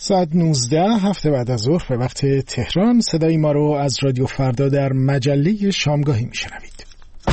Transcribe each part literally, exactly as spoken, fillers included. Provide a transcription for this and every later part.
ساعت نوزده هفته بعد از ظهر به وقت تهران صدای ما رو از رادیو فردا در مجله شامگاهی میشنوید.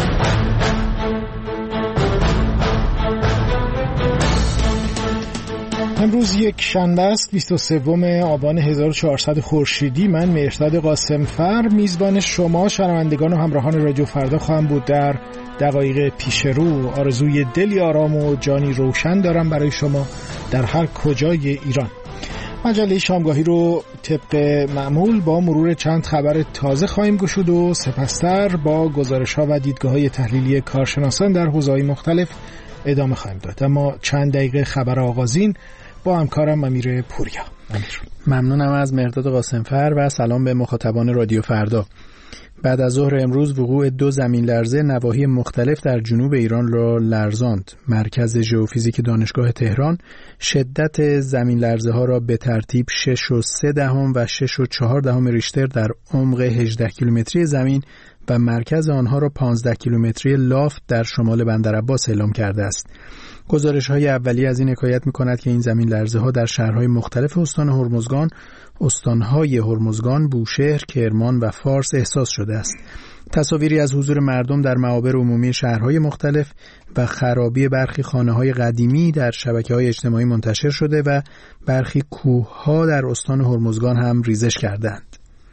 امروز یک شنبه است، بیست و سوم آبان هزار و چهارصد خورشیدی. من مهرداد قاسمفر میزبان شما شنوندگان و همراهان رادیو فردا خواهم بود. در دقایق پیش رو آرزوی دلی آرام و جانی روشن دارم برای شما در هر کجای ایران. مجله شامگاهی رو طبق معمول با مرور چند خبر تازه خواهیم گشود و سپستر با گزارش‌ها و دیدگاه‌های تحلیلی کارشناسان در حوزه‌های مختلف ادامه خواهیم داد. اما چند دقیقه خبر آغازین با همکارم امیر پوریا. امیر. ممنونم از مهرداد قاسمفر و سلام به مخاطبان رادیو فردا. بعد از ظهر امروز وقوع دو زمین لرزه نواحی مختلف در جنوب ایران را لرزاند. مرکز ژئوفیزیک دانشگاه تهران شدت زمین لرزه ها را به ترتیب شش و سه دهم و شش و چهار دهم ریشتر در عمق هجده کیلومتری زمین و مرکز آنها را پانزده کیلومتری لافت در شمال بندرعباس اعلام کرده است. گزارش‌های اولیه از این حکایت می‌کند که این زمین لرزه‌ها در شهرهای مختلف استان هرمزگان، استان‌های هرمزگان، بوشهر، کرمان و فارس احساس شده است. تصاویری از حضور مردم در معابر عمومی شهرهای مختلف و خرابی برخی خانه‌های قدیمی در شبکه‌های اجتماعی منتشر شده و برخی کوه‌ها در استان هرمزگان هم ریزش کردند.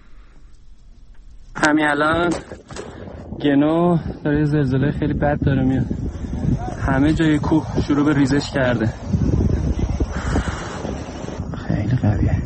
همین الان گنو داره زلزله خیلی بد داره میاد. همه جای کوه شروع به ریزش کرده. خیلی قویه.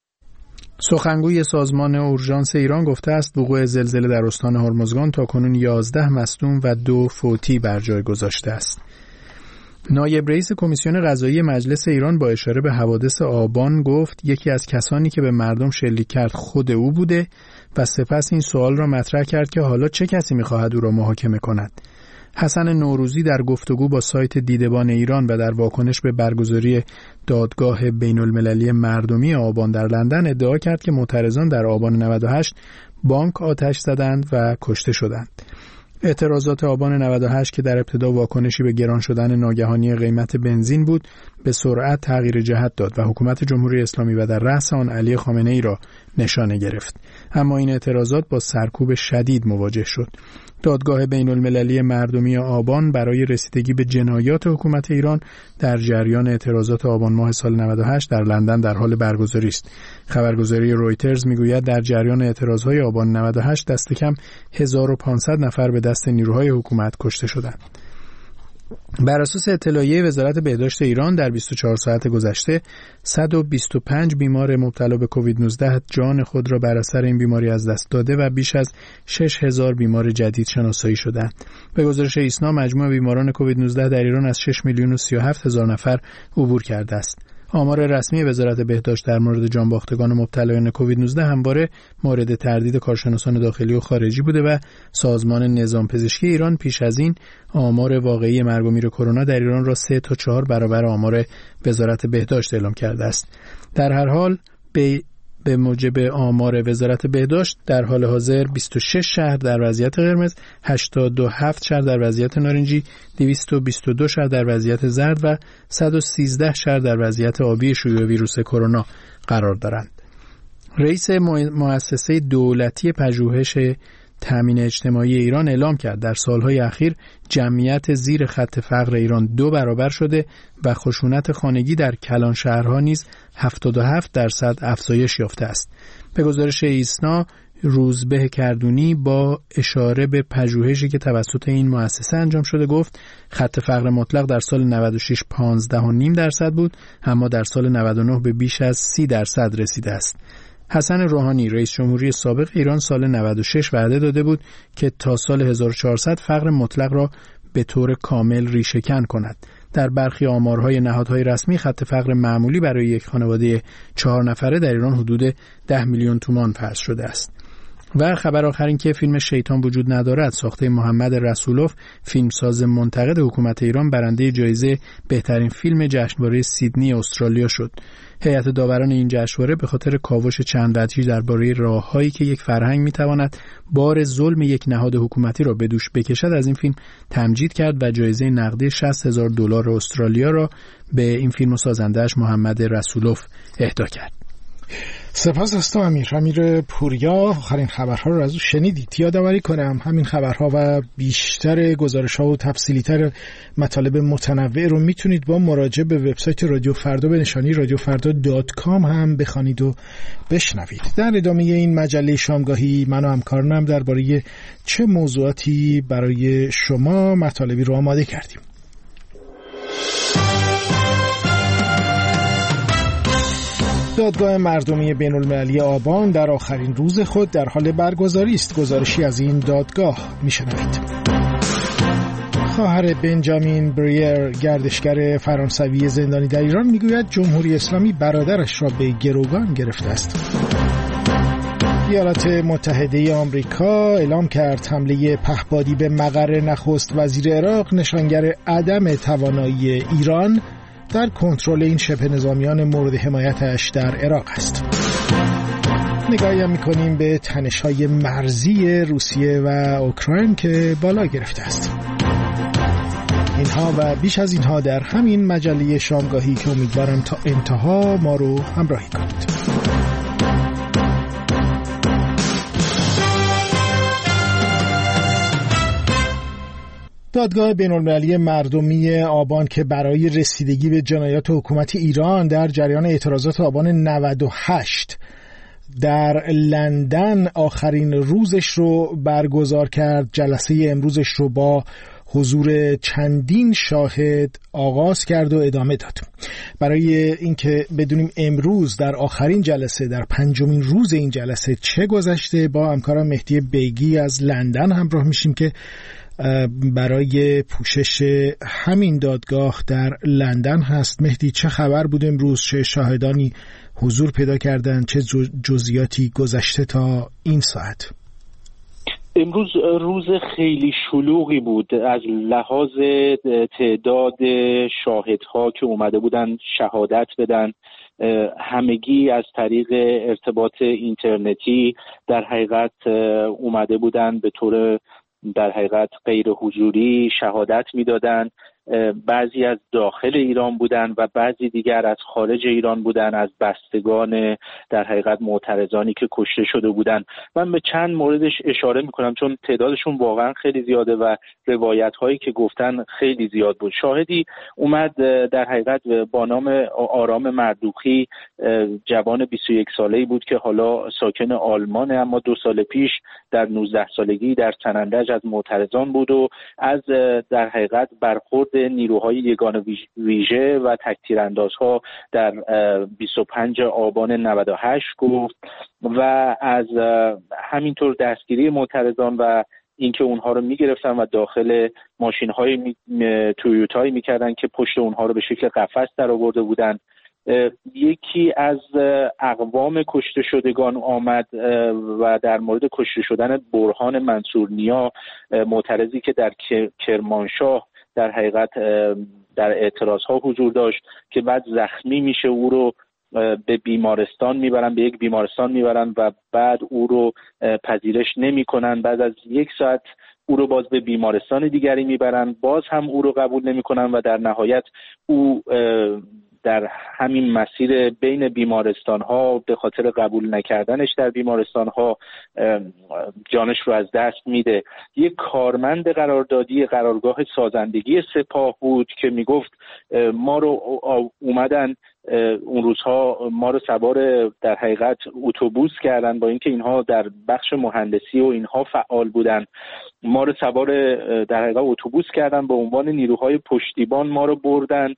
سخنگوی سازمان اورژانس ایران گفته است وقوع زلزله در استان هرمزگان تاکنون یازده مصدوم و دو فوتی بر جای گذاشته است. نایب رئیس کمیسیون قضایی مجلس ایران با اشاره به حوادث آبان گفت یکی از کسانی که به مردم شلیک کرد خود او بوده و سپس این سوال را مطرح کرد که حالا چه کسی می‌خواهد او را محاکمه کند. حسن نوروزی در گفتگو با سایت دیدبان ایران و در واکنش به برگزاری دادگاه بین‌المللی مردمی آبان در لندن ادعا کرد که معترضان در آبان نود و هشت بانک آتش زدند و کشته شدند. اعتراضات آبان نود و هشت که در ابتدا واکنشی به گران شدن ناگهانی قیمت بنزین بود، به سرعت تغییر جهت داد و حکومت جمهوری اسلامی و در رأس آن علی خامنه ای را نشانه گرفت. اما این اعتراضات با سرکوب شدید مواجه شد. دادگاه بین‌المللی مردمی آبان برای رسیدگی به جنایات حکومت ایران در جریان اعتراضات آبان ماه سال نود و هشت در لندن در حال برگزاری است. خبرگزاری رویترز میگوید در جریان اعتراضهای آبان نود و هشت دست کم هزار و پانصد نفر به دست نیروهای حکومت کشته شدند. بر اساس اطلاعیه وزارت بهداشت ایران در بیست و چهار ساعت گذشته صد و بیست و پنج بیمار مبتلا به کووید نوزده جان خود را بر اثر این بیماری از دست داده و بیش از شش هزار بیمار جدید شناسایی شدند. به گزارش ایسنا مجموع بیماران کووید نوزده در ایران از شش میلیون و سی و هفت هزار نفر عبور کرده است. آمار رسمی وزارت بهداشت در مورد جانباختگان مبتلایان کووید نوزده همواره مورد تردید کارشناسان داخلی و خارجی بوده و سازمان نظام پزشکی ایران پیش از این آمار واقعی مرگ و میر کرونا در ایران را سه تا چهار برابر آمار وزارت بهداشت اعلام کرده است. در هر حال به به موجب آمار وزارت بهداشت در حال حاضر بیست و شش شهر در وضعیت قرمز، هشتاد و هفت شهر در وضعیت نارنجی، دویست و بیست و دو شهر در وضعیت زرد و صد و سیزده شهر در وضعیت آبی شیوع ویروس کرونا قرار دارند. رئیس مؤسسه دولتی پژوهش تامین اجتماعی ایران اعلام کرد در سالهای اخیر جمعیت زیر خط فقر ایران دو برابر شده و خشونت خانگی در کلان شهرها نیز هفتاد و هفت درصد افزایش یافته است. به گزارش ایسنا روزبه کردونی با اشاره به پژوهشی که توسط این مؤسسه انجام شده گفت خط فقر مطلق در سال نود و شش پانزده و نیم درصد بود، اما در سال نود و نه به بیش از سی درصد رسیده است. حسن روحانی رئیس جمهوری سابق ایران سال نود و شش وعده داده بود که تا سال هزار و چهارصد فقر مطلق را به طور کامل ریشه‌کن کند. در برخی آمارهای نهادهای رسمی خط فقر معمولی برای یک خانواده چهار نفره در ایران حدود ده میلیون تومان فرض شده است. و خبر آخر این که فیلم شیطان وجود ندارد ساخته محمد رسولوف، فیلمساز منتقد حکومت ایران، برنده جایزه بهترین فیلم جشنواره سیدنی استرالیا شد. هیئت داوران این جشنواره به خاطر کاوش چند وجهی درباره راه‌هایی که یک فرهنگ می‌تواند بار ظلم یک نهاد حکومتی را به دوش بکشد از این فیلم تمجید کرد و جایزه نقدی شصت هزار دلار استرالیا را به این فیلم و سازنده‌اش محمد رسولوف اهدا کرد. سپاس از تو امیر. امیر پوریا، آخرین خبرها رو از او شنیدید. یادآوری کنم همین خبرها و بیشتر گزارش‌ها و تفصیلی‌تر مطالب متنوع رو میتونید با مراجعه به وبسایت رادیو فردا به نشانی رادیو فردا دات کام هم بخوانید و بشنوید. در ادامه این مجله شامگاهی من و همکارانم درباره چه موضوعاتی برای شما مطالبی رو آماده کردیم. دادگاه مردمی بین‌المللی آبان در آخرین روز خود در حال برگزاری است. گزارشی از این دادگاه میشنوید. خواهر بنجامین بریر، گردشگر فرانسوی زندانی در ایران، میگوید جمهوری اسلامی برادرش را به گروگان گرفته است. ایالات متحده آمریکا اعلام کرد حمله پهپادی به مقر نخست وزیر عراق نشانگر عدم توانایی ایران در کنترل این شبه نظامیان مورد حمایتش در عراق است. نگاهی هم می‌کنیم به تنش‌های مرزی روسیه و اوکراین که بالا گرفته است. اینها و بیش از اینها در همین مجله شامگاهی که امیدوارم تا انتها ما رو همراهی کنید. دادگاه بین‌المللی مردمی آبان که برای رسیدگی به جنایات حکومت ایران در جریان اعتراضات آبان نود و هشت در لندن آخرین روزش رو برگزار کرد، جلسه امروزش رو با حضور چندین شاهد آغاز کرد و ادامه داد. برای اینکه بدونیم امروز در آخرین جلسه، در پنجمین روز این جلسه چه گذشته، با همکارم مهدی بیگی از لندن همراه میشیم که برای پوشش همین دادگاه در لندن هست. مهدی، چه خبر بود امروز؟ چه شاهدانی حضور پیدا کردن؟ چه جزئیاتی گذشته تا این ساعت؟ امروز روز خیلی شلوغی بود از لحاظ تعداد شاهدها که اومده بودن شهادت بدن. همگی از طریق ارتباط اینترنتی در حقیقت اومده بودن به طور در حقیقت غیر حضوری شهادت میدادن. بعضی از داخل ایران بودن و بعضی دیگر از خارج ایران بودن، از بستگان در حقیقت معترضانی که کشته شده بودن. من به چند موردش اشاره میکنم چون تعدادشون واقعا خیلی زیاده و روایت هایی که گفتن خیلی زیاد بود. شاهدی اومد در حقیقت با نام آرام مردوخی، جوان بیست و یک ساله‌ای بود که حالا ساکن آلمانه، اما دو سال پیش در نوزده سالگی در سنندج از معترضان بود و از در حقیقت برخورد نیروهای یگان ویژه و تک‌تیراندازها در بیست و پنج آبان نود و هشت گفت و از همینطور دستگیری معترضان و اینکه اونها رو میگرفتن و داخل ماشین‌های می... تویوتایی میکردن که پشت اونها رو به شکل قفس در آورده بودن. یکی از اقوام کشته شدگان آمد و در مورد کشته شدن برهان منصورنیا، معترضی که در کرمانشاه در حقیقت در اعتراض ها حضور داشت که بعد زخمی میشه، او رو به بیمارستان میبرن، به یک بیمارستان میبرن و بعد او رو پذیرش نمیکنن. بعد از یک ساعت او رو باز به بیمارستان دیگری میبرن، باز هم او رو قبول نمیکنن و در نهایت او در همین مسیر بین بیمارستان ها به خاطر قبول نکردنش در بیمارستان ها جانش رو از دست میده. یک کارمند قراردادی قرارگاه سازندگی سپاه بود که میگفت ما رو اومدن اون روزها ما رو سوار در حقیقت اتوبوس کردن، با اینکه اینها در بخش مهندسی و اینها فعال بودن، ما رو سوار در حقیقت اتوبوس کردن به عنوان نیروهای پشتیبان، ما رو بردن،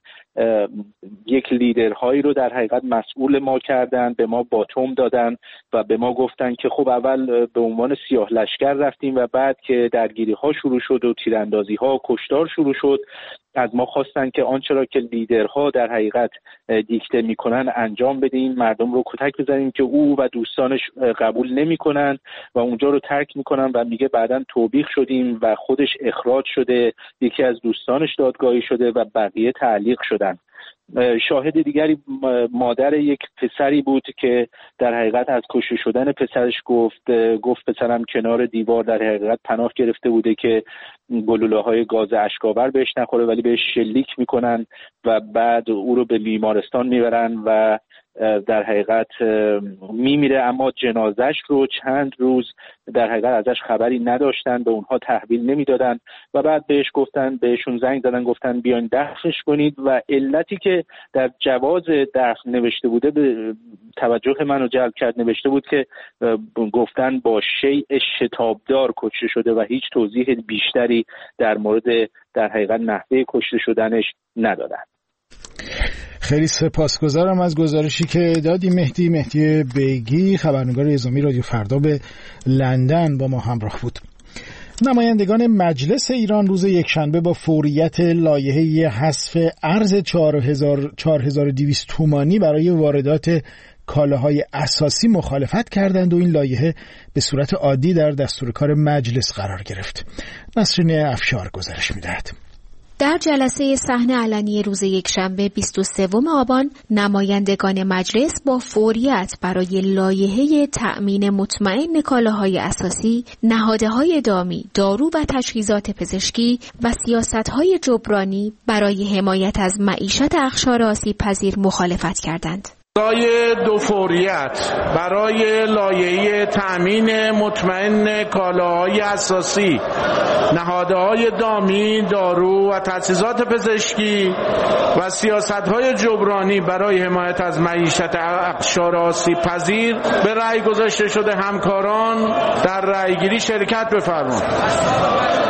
یک لیدرهایی رو در حقیقت مسئول ما کردن، به ما باتوم دادن و به ما گفتن که خب اول به عنوان سیاه لشکر رفتیم و بعد که درگیری ها شروع شد و تیراندازی ها و کشتار شروع شد از ما خواستن که آنچه را که لیدرها در حقیقت دیکته میکنن انجام بدیم، مردم رو کتک بزنیم که او و دوستانش قبول نمیکنن و اونجا رو ترک میکنن و میگه بعداً توبیخ شدیم و خودش اخراج شده، یکی از دوستانش دادگاهی شده و بقیه تعلیق شدن. شاهد دیگری مادر یک پسری بود که در حقیقت از کشته شدن پسرش گفت گفت پسرم کنار دیوار در حقیقت پناه گرفته بوده که گلوله های گاز اشک‌آور بهش نخوره، ولی بهش شلیک میکنن و بعد او رو به بیمارستان میبرن و در حقیقت میمیره، اما جنازش رو چند روز در حقیقت ازش خبری نداشتن، به اونها تحویل نمیدادن و بعد بهش گفتن، بهشون زنگ زدن گفتن بیاین دفنش کنید و علتی که در جواز دفن نوشته بوده به توجه منو جلب کرد، نوشته بود که گفتن با شیء شتابدار کشته شده و هیچ توضیح بیشتری در مورد در حقیقت نحوه کشته شدنش ندادن. خیلی سپاسگزارم از گزارشی که دادی مهدی مهدی بیگی، خبرنگار اعزامی رادیو فردا به لندن با ما همراه بود. نمایندگان مجلس ایران روز یکشنبه با فوریت لایحه حذف ارز چهار هزار و دویست تومانی برای واردات کالاهای اساسی مخالفت کردند و این لایحه به صورت عادی در دستور کار مجلس قرار گرفت. نسرین افشار گزارش می‌دهد. در جلسه صحن علنی روز یکشنبه بیست و سوم آبان، نمایندگان مجلس با فوریت برای لایحه تأمین مطمئن کالاهای اساسی، نهادهای دامی، دارو و تجهیزات پزشکی و سیاست‌های جبرانی برای حمایت از معیشت اقشار آسیب‌پذیر مخالفت کردند. برای دو فوریت برای لایحه تأمین مطمئن کالاهای اساسی، نهادهای دامی، دارو و تجهیزات پزشکی و سیاست‌های جبرانی برای حمایت از معیشت اقشار آسیب‌پذیر به رأی گذاشته شده. همکاران در رأیگیری شرکت بفرمایید.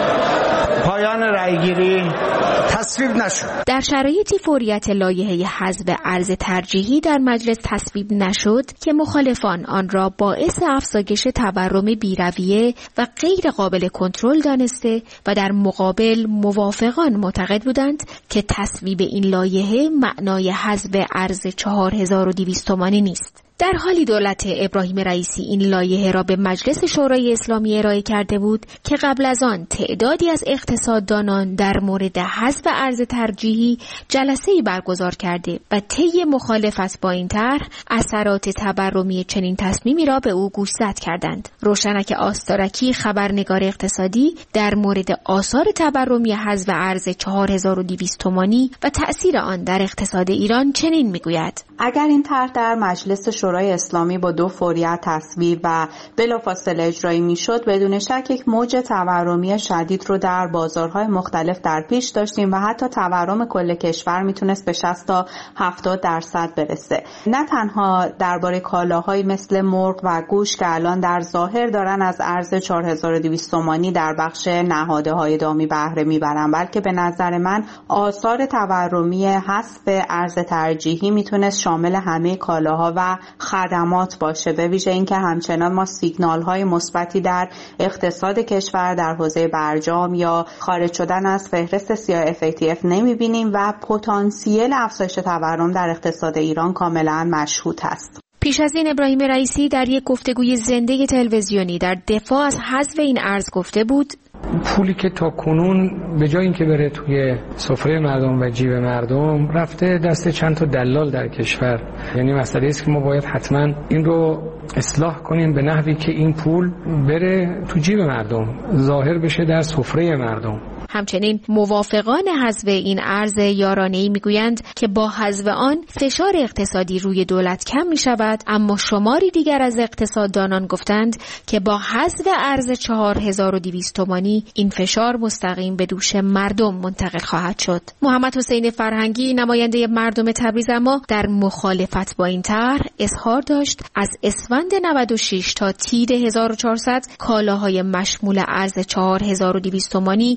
پایان رأیگیری تصویب نشد. در شرایطی فوریت لایحه حذف ارز ترجیحی در مجلس تصویب نشد که مخالفان آن را باعث افزایش تورم بی‌رویه و غیر قابل کنترل دانسته و در مقابل موافقان معتقد بودند که تصویب این لایحه معنای حذف ارز چهار هزار و دویست تومانی نیست. در حالی دولت ابراهیم رئیسی این لایحه را به مجلس شورای اسلامی ارائه کرده بود که قبل از آن تعدادی از اقتصاددانان در مورد حذف ارز ترجیحی جلسه‌ای برگزار کرده و طی مخالفت با این طرح اثرات تورمی چنین تصمیمی را به او گوشزد کردند. روشنک آستارکی، خبرنگار اقتصادی، در مورد آثار تورمی حذف ارز چهار هزار و دویست تومانی و تأثیر آن در اقتصاد ایران چنین میگوید: اگر این طرح در مجلس شورای اسلامی با دو فوریت تصویب و بلافاصله اجرایی میشد، بدون شک یک موج تورمی شدید رو در بازارهای مختلف در پیش داشتیم و حتی تورم کل کشور میتونست به شصت تا هفتاد درصد برسه. نه تنها درباره کالاهایی مثل مرغ و گوشت که الان در ظاهر دارن از ارز چهار هزار و دویست تومانی در بخش نهادهای دامی بهره میبرن، بلکه به نظر من آثار تورمی حذف ارز ترجیحی میتونست شامل همه کالاها و خدمات باشه، به ویژه اینکه همچنان ما سیگنال های مثبتی در اقتصاد کشور در حوزه برجام یا خارج شدن از فهرست سیاه اف ای تی اف نمیبینیم و پتانسیل افزایش تورم در اقتصاد ایران کاملا مشهود است. پیش از این ابراهیم رئیسی در یک گفتگوی زنده تلویزیونی در دفاع از حذف این ارز گفته بود: پولی که تا کنون به جای اینکه بره توی سفره مردم و جیب مردم رفته دست چند تا دلال در کشور. یعنی مسئله است که ما باید حتما این رو اصلاح کنیم به نحوی که این پول بره تو جیب مردم، ظاهر بشه در سفره مردم. همچنین موافقان حذف این ارز یارانه‌ای میگویند که با حذف آن فشار اقتصادی روی دولت کم می شود، اما شماری دیگر از اقتصاددانان گفتند که با حذف ارز چهار هزار و دویست تومانی این فشار مستقیم به دوش مردم منتقل خواهد شد. محمد حسین فرهنگی، نماینده مردم تبریز، اما در مخالفت با این طرح اظهار داشت از اسفند نود و شش تا تیر هزار و چهارصد کالاهای مشمول ارز چهار هزار و دویست تومانی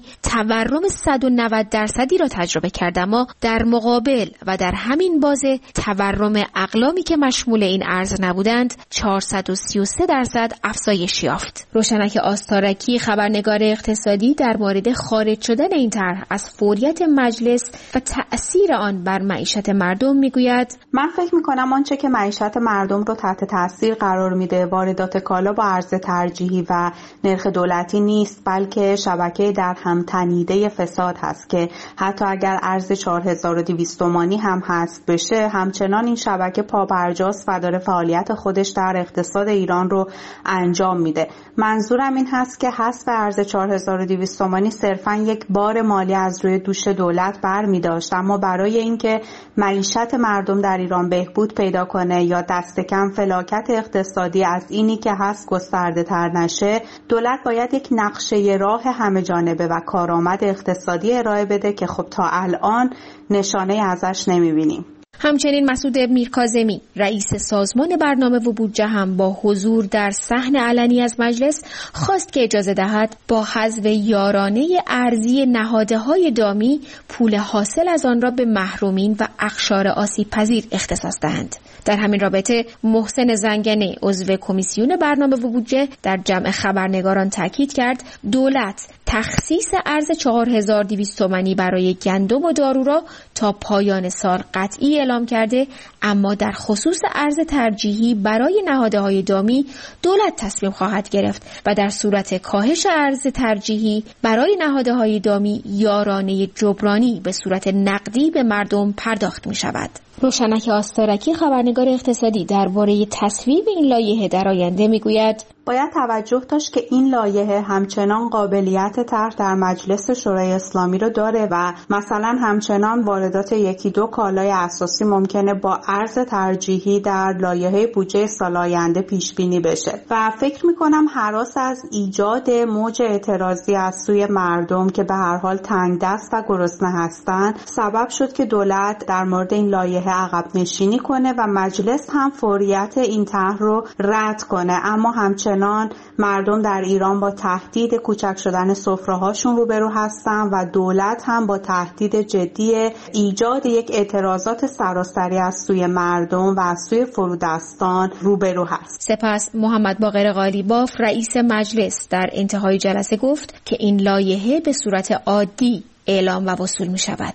تورم صد و نود درصدی را تجربه کرد، اما در مقابل و در همین بازه تورم اقلامی که مشمول این ارز نبودند چهارصد و سی و سه درصد افزایش یافت. روشنک آستارکی خبرنگار اقتصادی در مورد خارج شدن این طرح از فوریت مجلس و تأثیر آن بر معیشت مردم میگوید: من فکر میکنم آنچه که معیشت مردم رو تحت تاثیر قرار میده واردات کالا با ارز ترجیحی و نرخ دولتی نیست، بلکه شبکه در هم تنیده فساد هست که حتی اگر ارز چهار هزار و دویست تومانی هم حذف بشه همچنان این شبکه پابرجاست و داره فعالیت خودش در اقتصاد ایران رو انجام میده. منظورم این هست که حذف ارز چهار هزار و دویست تومانی صرفاً یک بار مالی از روی دوش دولت برمی داشت، اما برای اینکه معیشت مردم در ایران بهبود پیدا کنه یا دست کم فلاکت اقتصادی از اینی که هست گسترده تر نشه، دولت باید یک نقشه راه همه جانبه و کارآمد اقتصادی ارائه بده که خب تا الان نشانه ازش نمیبینیم. همچنین مسعود میرکاظمی رئیس سازمان برنامه و بودجه هم با حضور در صحن علنی از مجلس خواست که اجازه دهد با حذف یارانه ارزی نهادهای دامی پول حاصل از آن را به محرومین و اقشار آسیب پذیر اختصاص دهند. در همین رابطه محسن زنگنه عضو کمیسیون برنامه و بودجه در جمع خبرنگاران تاکید کرد دولت تخصیص ارز چهار هزار و دویست تومانی برای گندم و دارو را تا پایان سال قطعی اعلام کرده، اما در خصوص ارز ترجیحی برای نهادهای دامی دولت تصمیم خواهد گرفت و در صورت کاهش ارز ترجیحی برای نهادهای دامی یارانه جبرانی به صورت نقدی به مردم پرداخت می شود. روشنک آستارکی خبرنگار اقتصادی درباره تصویب این لایحه در آینده میگوید: باید توجه داشت که این لایحه همچنان قابلیت طرح در مجلس شورای اسلامی رو داره و مثلا همچنان واردات یکی دو کالای اساسی ممکنه با ارز ترجیحی در لایحه بودجه سال آینده پیش بینی بشه و فکر میکنم هراس از ایجاد موج اعتراضی از سوی مردم که به هر حال تنگ دست و گرسنه هستن سبب شد که دولت در مورد این لایحه عقب نشینی کنه و مجلس هم فوریت این طرح رو رد کنه، اما همچنان مردم در ایران با تهدید کوچک شدن سفره‌هاشون روبرو هستن و دولت هم با تهدید جدی ایجاد یک اعتراضات سراسری از سوی مردم و از سوی فرودستان روبرو هست. سپس محمد باقر قالیباف رئیس مجلس در انتهای جلسه گفت که این لایحه به صورت عادی اعلام و وصول می شود.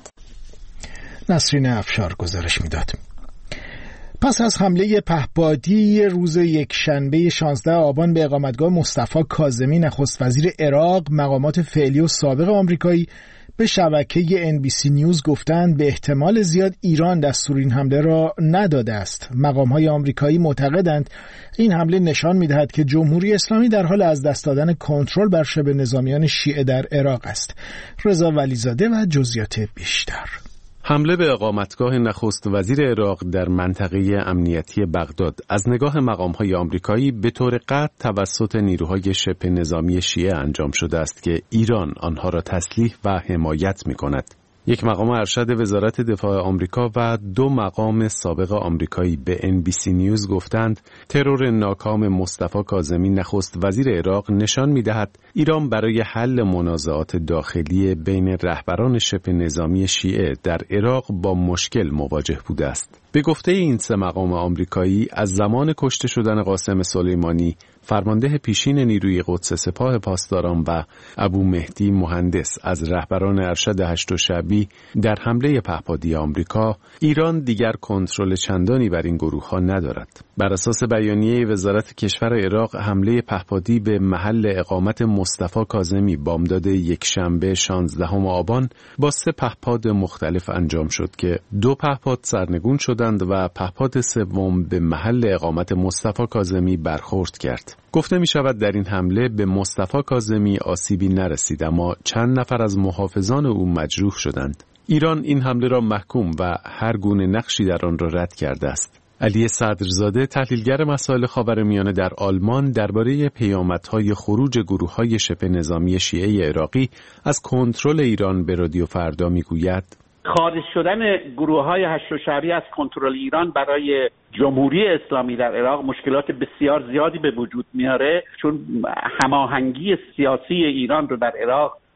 نسرین افشار گزارش میداد. پس از حمله پهپادی روز یک شنبه شانزده آبان به اقامتگاه مصطفی کاظمی نخست وزیر عراق، مقامات فعلی و سابق آمریکایی به شبکه ان بی سی نیوز گفتند به احتمال زیاد ایران دستور این حمله را نداده است. مقام‌های آمریکایی معتقدند این حمله نشان می‌دهد که جمهوری اسلامی در حال از دست دادن کنترل بر شبه نظامیان شیعه در عراق است. رضا ولیزاده و جزئیات بیشتر. حمله به اقامتگاه نخست وزیر عراق در منطقه امنیتی بغداد از نگاه مقام‌های آمریکایی به طور قطع توسط نیروهای شبه نظامی شیعه انجام شده است که ایران آنها را تسلیح و حمایت می‌کند. یک مقام ارشد وزارت دفاع آمریکا و دو مقام سابق آمریکایی به ان بی سی نیوز گفتند ترور ناکام مصطفی کاظمی نخست وزیر عراق نشان می‌دهد ایران برای حل منازعات داخلی بین رهبران شبه نظامی شیعه در عراق با مشکل مواجه بوده است. به گفته این سه مقام آمریکایی از زمان کشته شدن قاسم سلیمانی فرمانده پیشین نیروی قدس سپاه پاسداران و ابو مهدی مهندس از رهبران ارشد هشت شعبی در حمله پهپادی آمریکا، ایران دیگر کنترل چندانی بر این گروه‌ها ندارد. بر اساس بیانیه وزارت کشور عراق، حمله پهپادی به محل اقامت مصطفی کاظمی بامداد یکشنبه شانزدهم آبان با سه پهپاد مختلف انجام شد که دو پهپاد سرنگون شدند و پهپاد سوم به محل اقامت مصطفی کاظمی برخورد کرد. گفته می شود در این حمله به مصطفی کاظمی آسیبی نرسید، اما چند نفر از محافظان او مجروح شدند. ایران این حمله را محکوم و هر گونه نقشی در آن را رد کرده است. علی صدرزاده، تحلیلگر مسائل خاورمیانه در آلمان، درباره پیامدهای خروج گروه‌های شبه نظامی شیعه عراقی از کنترل ایران به رادیو فردا میگوید: خارج شدن گروه‌های هشت شعبی از کنترل ایران برای جمهوری اسلامی در عراق مشکلات بسیار زیادی به وجود میاره، چون هماهنگی سیاسی ایران رو در عراق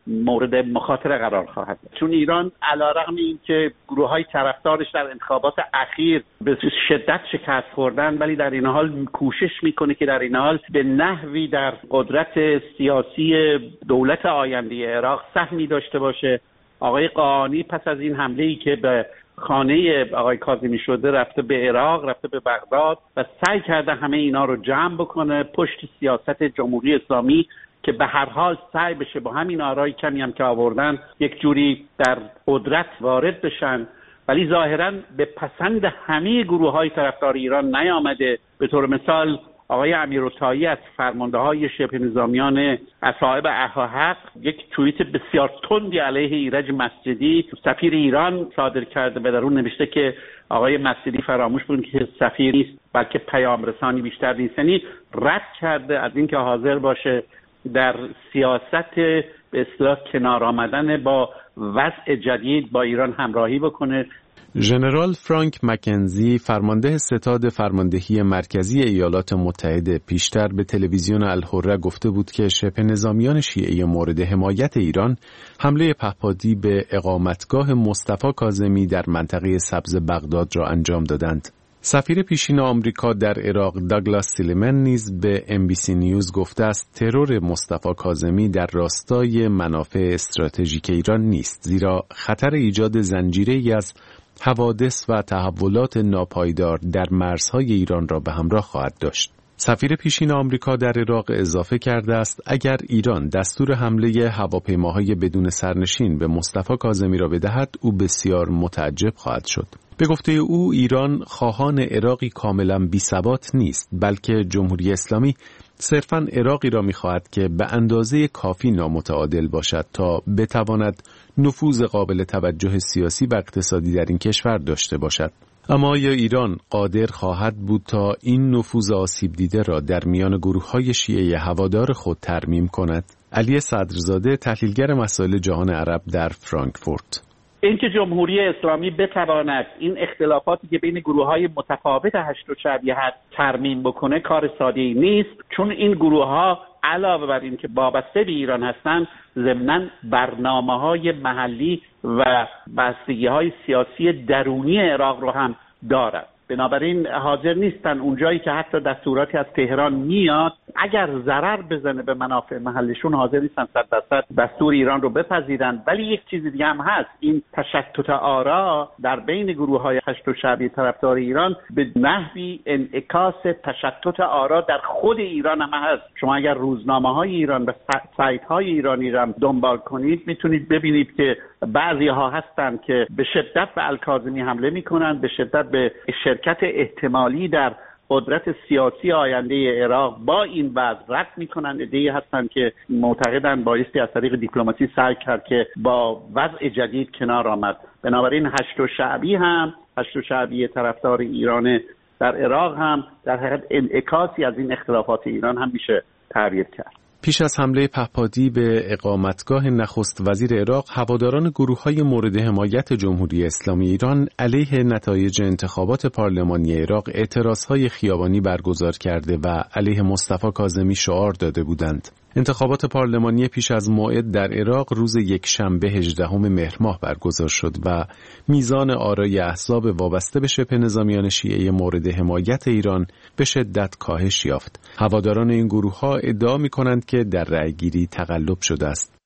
مورد مخاطره قرار خواهد داشت. چون ایران علیرغم اینکه گروه‌های طرفدارش در انتخابات اخیر به شدت شکست خوردن، ولی در این حال کوشش میکنه که در این حال به نحوی در قدرت سیاسی دولت آینده عراق سهمی داشته باشه. آقای قاآنی پس از این حمله‌ای که به خانه آقای کاظمی شده رفته به عراق، رفته به بغداد و سعی کرده همه اینا رو جمع بکنه پشت سیاست جمهوری اسلامی که به هر حال سعی بشه با همین آرای کمی هم که آوردن یک جوری در قدرت وارد بشن، ولی ظاهراً به پسند همه گروه‌های طرفدار ایران نیامده. به طور مثال آقای امیرالطاهی از فرمانده‌های شبه نظامیان اصحاب احاحق یک توییت بسیار تندی علیه ایرج مسجدی سفیر ایران صادر کرده و در اون نوشته که آقای مسجدی فراموش بود که سفیر نیست بلکه پیام رسانی بیشتر نیست، یعنی رد کرده از اینکه حاضر باشه در سیاست به اصطلاح کنار آمدن با وضع جدید با ایران همراهی بکنه. ژنرال فرانک مکنزی فرمانده ستاد فرماندهی مرکزی ایالات متحده پیشتر به تلویزیون الحره گفته بود که شبه نظامیان شیعه مورد حمایت ایران حمله پهپادی به اقامتگاه مصطفی کاظمی در منطقه سبز بغداد را انجام دادند. سفیر پیشین آمریکا در عراق داگلاس سیلیمن نیز به ام بی سی نیوز گفته است ترور مصطفی کاظمی در راستای منافع استراتژیک ایران نیست، زیرا خطر ایجاد زنجیره‌ای از حوادث و تحولات ناپایدار در مرزهای ایران را به همراه خواهد داشت. سفیر پیشین آمریکا در عراق اضافه کرده است اگر ایران دستور حمله هواپیماهای بدون سرنشین به مصطفی کاظمی را بدهد او بسیار متعجب خواهد شد. به گفته او ایران خواهان عراقی کاملا بی‌ثبات نیست، بلکه جمهوری اسلامی صرفاً عراقی را می‌خواهد که به اندازه کافی نامتعادل باشد تا بتواند نفوذ قابل توجه سیاسی و اقتصادی در این کشور داشته باشد. اما آیا ایران قادر خواهد بود تا این نفوذ آسیب دیده را در میان گروه‌های شیعه هوادار خود ترمیم کند؟ علی صدرزاده، تحلیلگر مسائل جهان عرب در فرانکفورت: اینکه جمهوری اسلامی بتواند این اختلافاتی که بین گروه‌های متفاوت هشت و شبیه هست ترمیم بکنه کار ساده‌ای نیست، چون این گروه‌ها علاوه بر این که وابسته به ایران هستند ضمناً برنامه‌های محلی و بستگی‌های سیاسی درونی عراق رو هم دارند. بنابراین حاضر نیستن اونجایی که حتی دستوراتی از تهران میاد اگر ضرر بزنه به منافع محلشون حاضر نیستن صد درصد دستور ایران رو بپذیرن. ولی یک چیز دیگه هم هست، این تشتت آرا در بین گروه‌های هشت و شعبی طرفدار ایران به نحوی انعکاس تشتت آرا در خود ایران هم هست. شما اگر روزنامه‌های ایران و سایت‌های ایرانی رو دنبال کنید میتونید ببینید که بعضی ها هستن که به شدت به الکاظمی حمله میکنن، به شدت به شرکت احتمالی در قدرت سیاسی آینده عراق با این وضع رد میکنن. عده‌ای هستن که معتقدن بایستی از طریق دیپلماسی سعی کرد که با وضع جدید کنار آمد. بنابراین هشت و شعبی هم هشت و شعبی طرفدار ایران در عراق هم در حقیقت انعکاسی از این اختلافات ایران هم میشه تعبیر کرد. پیش از حمله پهپادی به اقامتگاه نخست وزیر عراق، هواداران گروه‌های مورد حمایت جمهوری اسلامی ایران علیه نتایج انتخابات پارلمانی عراق اعتراضهای خیابانی برگزار کرده و علیه مصطفی کاظمی شعار داده بودند. انتخابات پارلمانی پیش از موعد در عراق روز یکشنبه هجدهم مهر ماه برگزار شد و میزان آرای احزاب وابسته به شبه نظامیان شیعه مورد حمایت ایران به شدت کاهش یافت. هواداران این گروه‌ها ادعا می‌کنند که در رأی‌گیری تقلب شده است.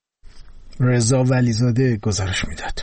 رضا ولیزاده گزارش می‌داد.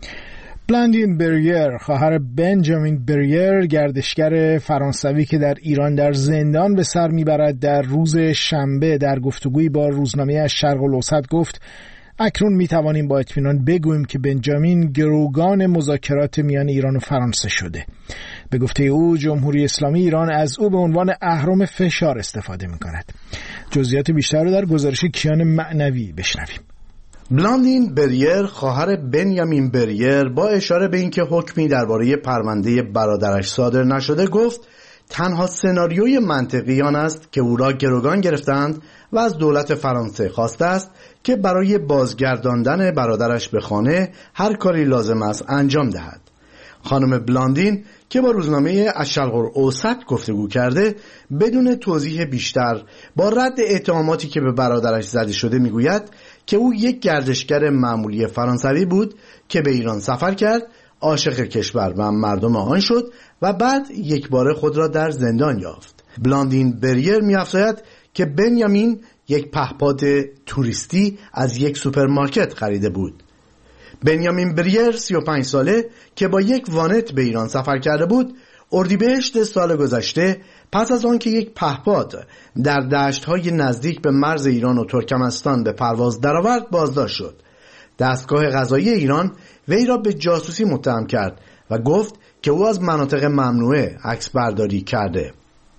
بلاندین بریر، خواهر بنجامین بریر، گردشگر فرانسوی که در ایران در زندان به سر میبرد، در روز شنبه در گفتگویی با روزنامه از شرق الاوسط گفت اکنون میتوانیم با اطمینان بگوییم که بنجامین گروگان مذاکرات میان ایران و فرانسه شده. به گفته او جمهوری اسلامی ایران از او به عنوان اهرم فشار استفاده میکند. جزئیات بیشتر رو در گزارش کیان معنوی بشنویم. بلاندین بریر، خواهر بنیامین بریر، با اشاره به اینکه حکمی درباره پرونده برادرش صادر نشده گفت تنها سناریوی منطقی آن است که او را گروگان گرفتند و از دولت فرانسه خواسته است که برای بازگرداندن برادرش به خانه هر کاری لازم است انجام دهد. خانم بلاندین که با روزنامه الشرق الاوسط گفتگو کرده بدون توضیح بیشتر با رد اتهاماتی که به برادرش زده شده میگوید که او یک گردشگر معمولی فرانسوی بود که به ایران سفر کرد، عاشق کشور و مردم آن شد و بعد یک بار خود را در زندان یافت. بلاندین بریر می‌افزاید که بنیامین یک پهپاد توریستی از یک سوپرمارکت خریده بود. بنیامین بریر سی و پنج ساله که با یک وانت به ایران سفر کرده بود، اردیبهشت سال گذشته پس از آن که یک پهپاد در دشت‌های نزدیک به مرز ایران و ترکمنستان به پرواز درآورد بازداشت شد. دستگاه قضایی ایران وی را به جاسوسی متهم کرد و گفت که او از مناطق ممنوعه عکس برداری کرده.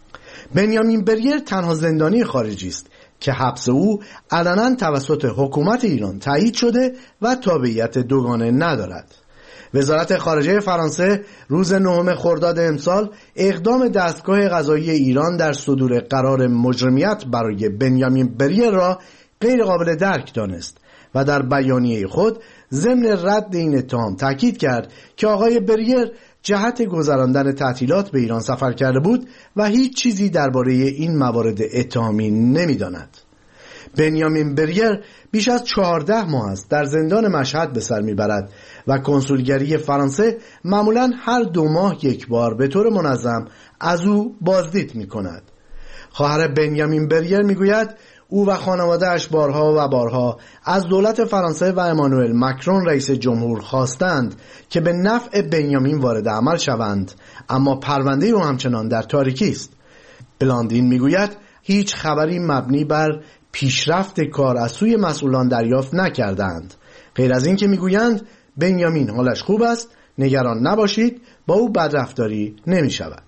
بنیامین بریر تنها زندانی خارجی است که حبس او علنا توسط حکومت ایران تایید شده و تابعیت دوگانه ندارد. وزارت خارجه فرانسه روز نهم خرداد امسال اقدام دستگاه قضایی ایران در صدور قرار مجرمیت برای بنیامین بریر را غیر قابل درک دانست و در بیانیه خود ضمن رد این اتهام تاکید کرد که آقای بریر جهت گذراندن تعطیلات به ایران سفر کرده بود و هیچ چیزی درباره این موارد اتهامی نمی‌داند. بنیامین بریر بیش از چهارده ماه است در زندان مشهد به سر میبرد و کنسولگری فرانسه معمولاً هر دو ماه یک بار به طور منظم از او بازدید می‌کند. خواهر بنیامین بریر میگوید او و خانواده‌اش بارها و بارها از دولت فرانسه و امانوئل مکرون رئیس جمهور خواستند که به نفع بنیامین وارد عمل شوند، اما پرونده او همچنان در تاریکی است. بلاندین میگوید هیچ خبری مبنی بر پیشرفت کار از سوی مسئولان دریافت نکردند، غیر از این که میگویند بنیامین حالش خوب است، نگران نباشید، با او بدرفتاری نمی شود.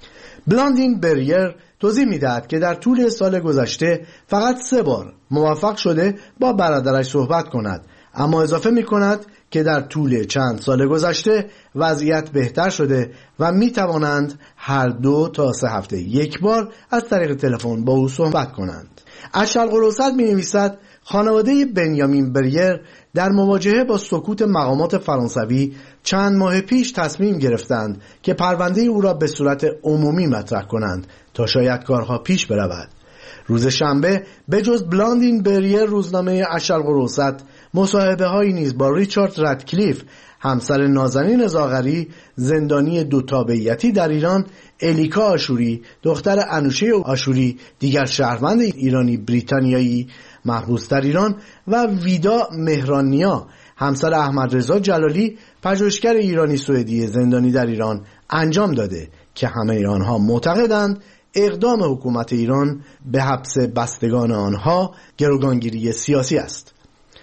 بلاندین بریر توضیح میدهد که در طول سال گذشته فقط سه بار موفق شده با برادرش صحبت کند، اما اضافه می کند که در طول چند سال گذشته وضعیت بهتر شده و می توانند هر دو تا سه هفته یک بار از طریق تلفن با او صحبت کنند. الشرق الاوسط می نویسد خانواده بنیامین بریر در مواجهه با سکوت مقامات فرانسوی چند ماه پیش تصمیم گرفتند که پرونده او را به صورت عمومی مطرح کنند تا شاید کارها پیش برود. روز شنبه به جز بلاندین بریر روزنامه الشرق الاوسط مصاحبه هایی نیز با ریچارد ردکلیف، همسر نازنین زاغری زندانی دو تابعیتی در ایران، الیکا آشوری دختر انوشه آشوری دیگر شهروند ایرانی بریتانیایی محبوس در ایران و ویدا مهرانیا همسر احمد رضا جلالی پژوهشگر ایرانی سوئدی زندانی در ایران انجام داده که همه آنها معتقدند اقدام حکومت ایران به حبس بستگان آنها گروگانگیری سیاسی است.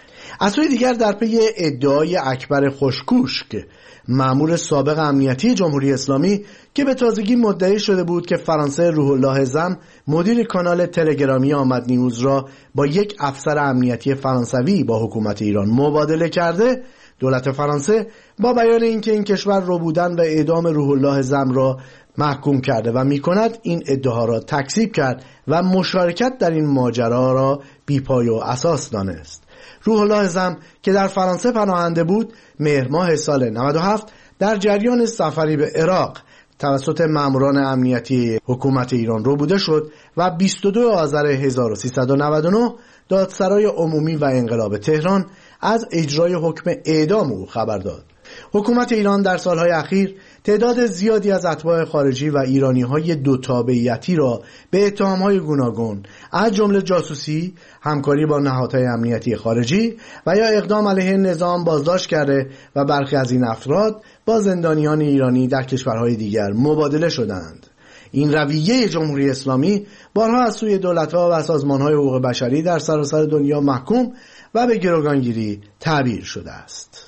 از سوی دیگر در پی ادعای اکبر خوشکوشک مأمور سابق امنیتی جمهوری اسلامی که به تازگی مدعی شده بود که فرانسه روح الله زم مدیر کانال تلگرامی آمد نیوز را با یک افسر امنیتی فرانسوی با حکومت ایران مبادله کرده، دولت فرانسه با بیان اینکه این کشور رو بودن و اعدام روح الله زم را محکوم کرده و می‌کند این ادعا را تکذیب کرد و مشارکت در این ماجرا را بی‌پای و اساس دانست. روح الله زم که در فرانسه پناهنده بود، مهر ماه سال نود و هفت در جریان سفری به عراق توسط ماموران امنیتی حکومت ایران ربوده شد و بیست و دو آذر هزار و سیصد و نود و نه دادسرای عمومی و انقلاب تهران از اجرای حکم اعدام او خبر داد. حکومت ایران در سالهای اخیر تعداد زیادی از اتباع خارجی و ایرانی‌های دو تابعیتی را به اتهام‌های گوناگون از جمله جاسوسی، همکاری با نهادهای امنیتی خارجی و یا اقدام علیه نظام بازداشت کرده و برخی از این افراد با زندانیان ایرانی در کشورهای دیگر مبادله شدند. این رویه جمهوری اسلامی بارها از سوی دولت‌ها و سازمان‌های حقوق بشری در سراسر دنیا محکوم و به گروگانگیری تعبیر شده است.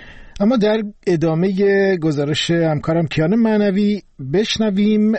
اما در ادامه گزارش همکارم کیان معنوی بشنویم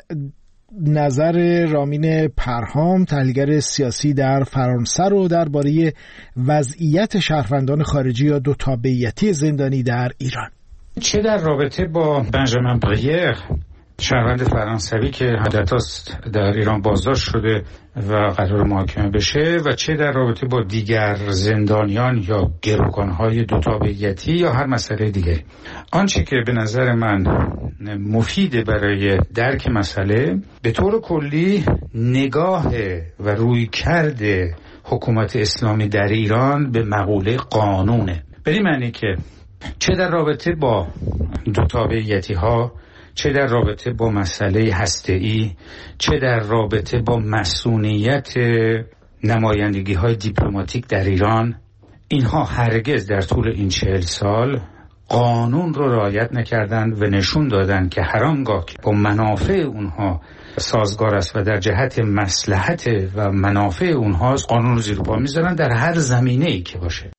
نظر رامین پرهام، تحلیلگر سیاسی در فرانسه رو درباره وضعیت شهروندان خارجی یا دو تابعیتی زندانی در ایران. چه در رابطه با بنجامین بریر، شهروند فرانسوی که مدت‌هاست در ایران بازداشت شده و قرار محاکمه بشه، و چه در رابطه با دیگر زندانیان یا گروگان‌های دو تابعیتی یا هر مسئله دیگه، آنچه که به نظر من مفیده برای درک مسئله، به طور کلی نگاه و رویکرد حکومت اسلامی در ایران به مقوله قانونه. به این معنی که چه در رابطه با دو تابعیتی ها، چه در رابطه با مسئله هسته‌ای، چه در رابطه با مسئولیت نمایندگی های دیپلماتیک در ایران، اینها هرگز در طول این چهل سال قانون رو رعایت نکردند و نشون دادند که هر آنگاه که با منافع اونها سازگار است و در جهت مصلحت و منافع اونهاست، قانون رو زیر پا میذارن در هر زمینه‌ای که باشه.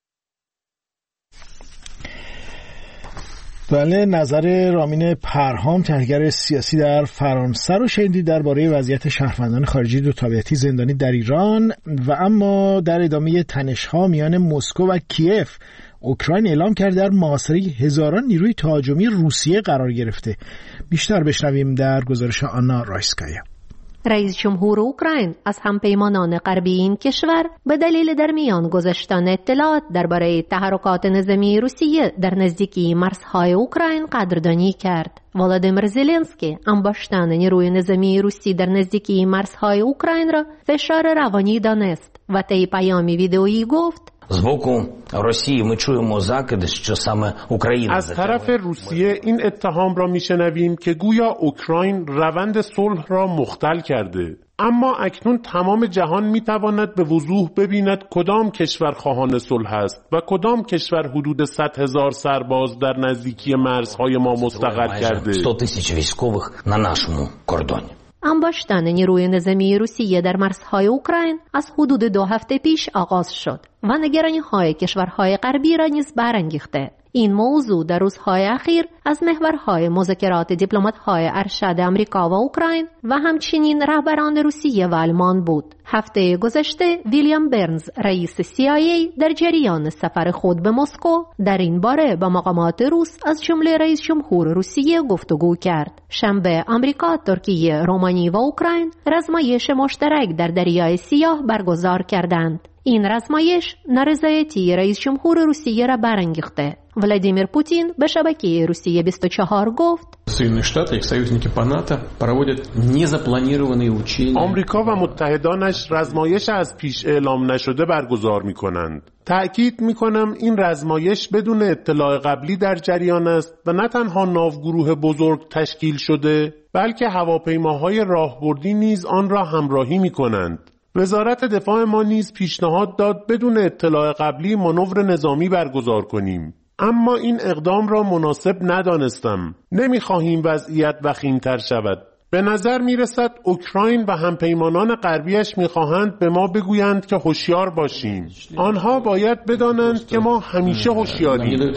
بله، نظر رامین پرهام، تحلیلگر سیاسی در فرانسه رو شنیدید درباره وضعیت شهروندان خارجی دو تابعیتی زندانی در ایران. و اما در ادامه تنش‌ها میان مسکو و کیف، اوکراین اعلام کرده در محاصره هزاران نیروی تهاجمی روسیه قرار گرفته. بیشتر بشنویم در گزارش آنا رایسکایا. رئیس جمهور اوکراین از همپیمانان غربی این کشور به دلیل در میان گذاشتن اطلاعات درباره تحرکات نظامی روسیه در نزدیکی مرزهای اوکراین قدردانی کرد. ولادیمیر زلنسکی انباشتن نیروی نظامی روسی در نزدیکی مرزهای اوکراین را فشار روانی دانست و طی پیامی ویدئویی گفت: з боку Росії ми чуємо закиди, що саме Україна از طرف روسیه این اتهام را میشنویم که گویا اوکراین روند صلح را مختل کرده. اما اکنون تمام جهان میتواند به وضوح ببیند کدام کشور خواهان صلح است و کدام کشور حدود صد هزار سرباز در نزدیکی مرزهای ما مستقر کرده. sto тисяч військових на нашому кордоні. انباشتن نیروی نظامی روسیه در مرزهای اوکراین از حدود دو هفته پیش آغاز شد و نگرانی‌های کشورهای غربی را نیز برانگیخته. این موضوع در روزهای اخیر از محورهای مذاکرات دیپلمات‌های ارشد آمریکا و اوکراین و همچنین رهبران روسیه و آلمان بود. هفته گذشته ویلیام برنز، رئیس سی آی ای، در جریان سفر خود به مسکو در این باره با مقامات روس از جمله رئیس جمهور روسیه گفتگو کرد. شنبه آمریکا، ترکیه، رومانی و اوکراین رزمایش مشترک در دریای سیاه برگزار کردند. این رزمایش نارضایتی رئیس جمهور روسیه را برانگیخته. ولادیمیر پوتین به شبکه روسیه بیست و چهار گفت: Соединенные Штаты, их союзники по НАТО проводят незапланированные учения. آمریکا و متحدانش رزمایش از پیش اعلام نشده برگزار می‌کنند. تأکید می‌کنم این رزمایش بدون اطلاع قبلی در جریان است و نه تنها ناوگروه بزرگ تشکیل شده، بلکه هواپیماهای راهبردی نیز آن را همراهی می‌کنند. وزارت دفاع ما نیز پیشنهاد داد بدون اطلاع قبلی مانور نظامی برگزار کنیم. اما این اقدام را مناسب ندانستم. نمیخواهیم وضعیت وخیم‌تر شود. به نظر میرسد اوکراین و همپیمانان غربیش میخواهند به ما بگویند که هوشیار باشیم. آنها باید بدانند که ما همیشه هوشیاریم.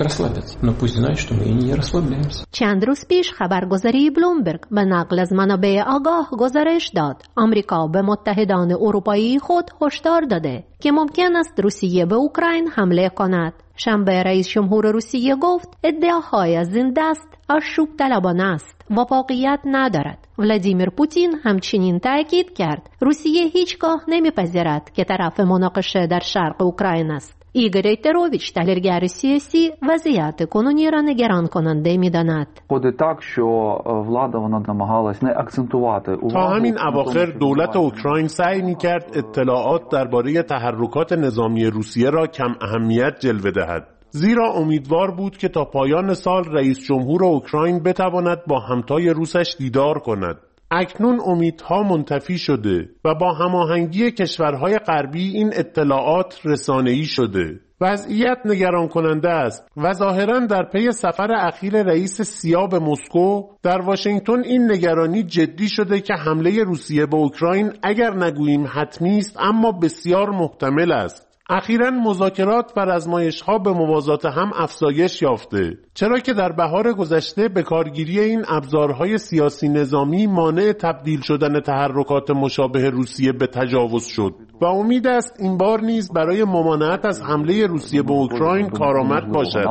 چند روز پیش خبرگزاری بلومبرگ به نقل از منابع آگاه گزارش داد آمریکا به متحدان اروپایی خود هشدار داده که ممکن است روسیه به اوکراین حمله کند. شنبه رئیس جمهور روسیه گفت ادعاهای از این دست آشوب طلبانه است و واقعیت ندارد. ولادیمیر پوتین همچنین تاکید کرد روسیه هیچگاه نمیپذیرد که طرف مناقشه در شرق اوکراین است. ایگور ایتروویچ، تحلیلگر سیاسی، وضعیت کنونی را نگران کننده می‌داند. تا همین اواخر دولت اوکراین سعی می‌کرد اطلاعات درباره تحرکات نظامی روسیه را کم اهمیت جلوه دهد. زیرا امیدوار بود که تا پایان سال رئیس جمهور اوکراین بتواند با همتای روسش دیدار کند. اکنون امیدها منتفی شده و با هماهنگی کشورهای غربی این اطلاعات رسانه‌ای شده. وضعیت نگران کننده است و ظاهراً در پی سفر اخیر رئیس سیا به مسکو در واشنگتن این نگرانی جدی شده که حمله روسیه به اوکراین اگر نگوییم حتمی است اما بسیار محتمل است. اخیراً مذاکرات و رزمایش‌ها به موازات هم افزایش یافته، چرا که در بهار گذشته به کارگیری این ابزارهای سیاسی نظامی مانع تبدیل شدن تحرکات مشابه روسیه به تجاوز شد و امید است این بار نیز برای ممانعت از حمله روسیه به اوکراین کارآمد باشد.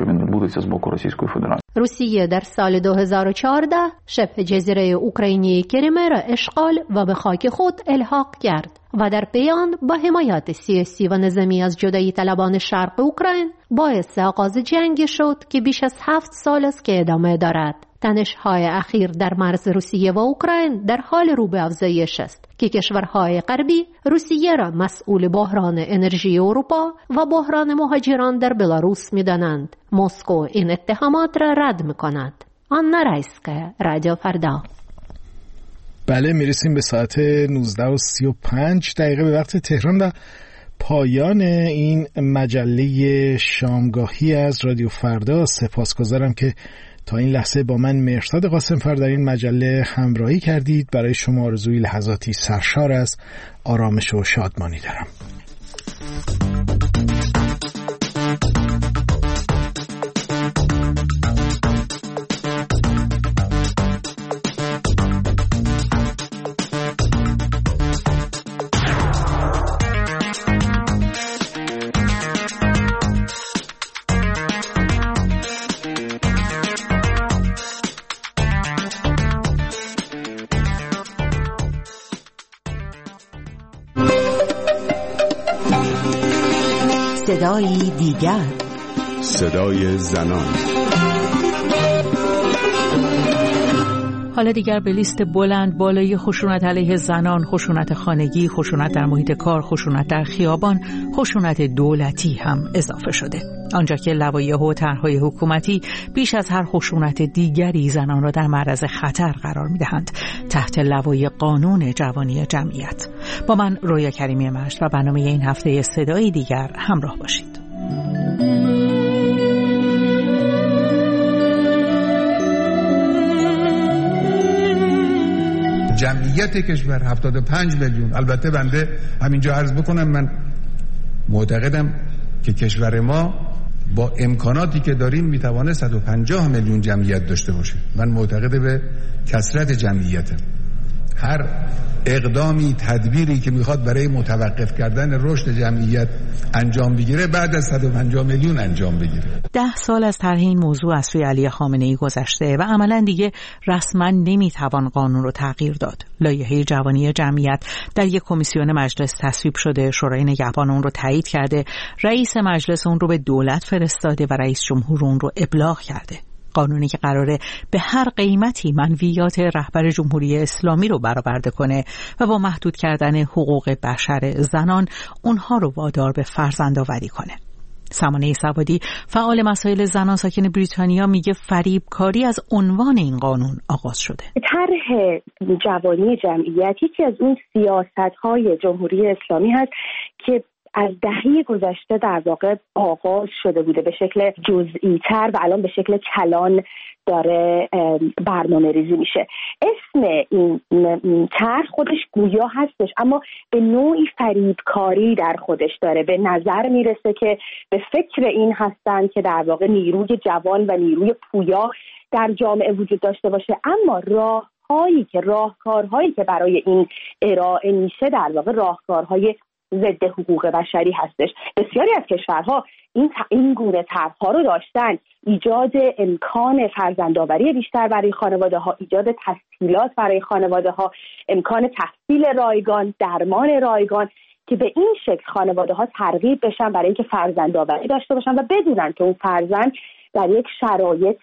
روسیه در سال دو هزار و چهارده شبه جزیره اوکراینی کریمه را اشغال و به خاک خود الحاق کرد و در پیان با حمایت سیاسی و نظامی از جدایی طلبان شرق اوکراین باعث آغاز جنگ شد که بیش از هفت سال است که ادامه دارد. تنش‌های اخیر در مرز روسیه و اوکراین در حال رو به افزایش است که کشورهای غربی روسیه را مسئول بحران انرژی اروپا و بحران مهاجران در بلاروس می‌دانند. مسکو این اتهامات را رد می‌کند. آنا رایسکا، رادیو فردا. بله، میرسیم به ساعت نوزده و سی و پنج دقیقه به وقت تهران و پایان این مجله شامگاهی از رادیو فردا. سپاسگزارم که تا این لحظه با من مهرزاد قاسمفر در این مجله همراهی کردید. برای شما آرزوی لحظاتی سرشار از آرامش و شادمانی دارم. صدای دیگر، صدای زنان. حالا دیگر به لیست بلند بالای خشونت علیه زنان، خشونت خانگی، خشونت در محیط کار، خشونت در خیابان، خشونت دولتی هم اضافه شده. آنجا که لوایح و طرح‌های حکومتی بیش از هر خشونت دیگری زنان را در معرض خطر قرار می‌دهند تحت لوایح قانون جوانی جمعیت. با من رویا کریمی مشت و برنامه این هفته صدای دیگر همراه باشید. جمعیت کشور هفتاد و پنج میلیون. البته بنده همینجا عرض بکنم من معتقدم که کشور ما با امکاناتی که داریم میتوانه صد و پنجاه میلیون جمعیت داشته باشه. من معتقد به کثرت جمعیتم. هر اقدامی، تدبیری که میخواد برای متوقف کردن رشد جمعیت انجام بگیره بعد از صد و پنجاه میلیون انجام بگیره. ده سال از طرح این موضوع از سوی علی خامنه‌ای گذشته و عملاً دیگه رسما نمیتوان قانون رو تغییر داد. لایحه جوانی جمعیت در یک کمیسیون مجلس تصویب شده، شورای نگهبان اون رو تایید کرده، رئیس مجلس اون رو به دولت فرستاده و رئیس جمهور اون رو ابلاغ کرده. قانونی که قراره به هر قیمتی منویات رهبر جمهوری اسلامی رو برآورده کنه و با محدود کردن حقوق بشر زنان اونها رو وادار به فرزندآوری کنه. سمانه سوادی فعال مسائل زنان ساکن بریتانیا میگه فریبکاری از عنوان این قانون آغاز شده. طرح جوانی جمعیت یکی از اون سیاست‌های جمهوری اسلامی هست که از دهه گذشته در واقع آغاز شده بوده به شکل جزئی تر و الان به شکل کلان داره برنامه ریزی میشه. اسم این طرح خودش گویا هستش اما به نوعی فریبکاری در خودش داره. به نظر میرسه که به فکر این هستن که در واقع نیروی جوان و نیروی پویا در جامعه وجود داشته باشه، اما راه هایی که راهکارهایی که برای این ارائه میشه در واقع راهکارهای ضد حقوق بشری هستش. بسیاری از کشورها این این گونه طرح‌ها رو داشتن: ایجاد امکان فرزندآوری بیشتر برای خانواده‌ها، ایجاد تسهیلات برای خانواده‌ها، امکان تحصیل رایگان، درمان رایگان، که به این شکل خانواده‌ها ترغیب بشن برای اینکه فرزندآوری داشته باشن و بدونن که اون فرزند در یک شرایط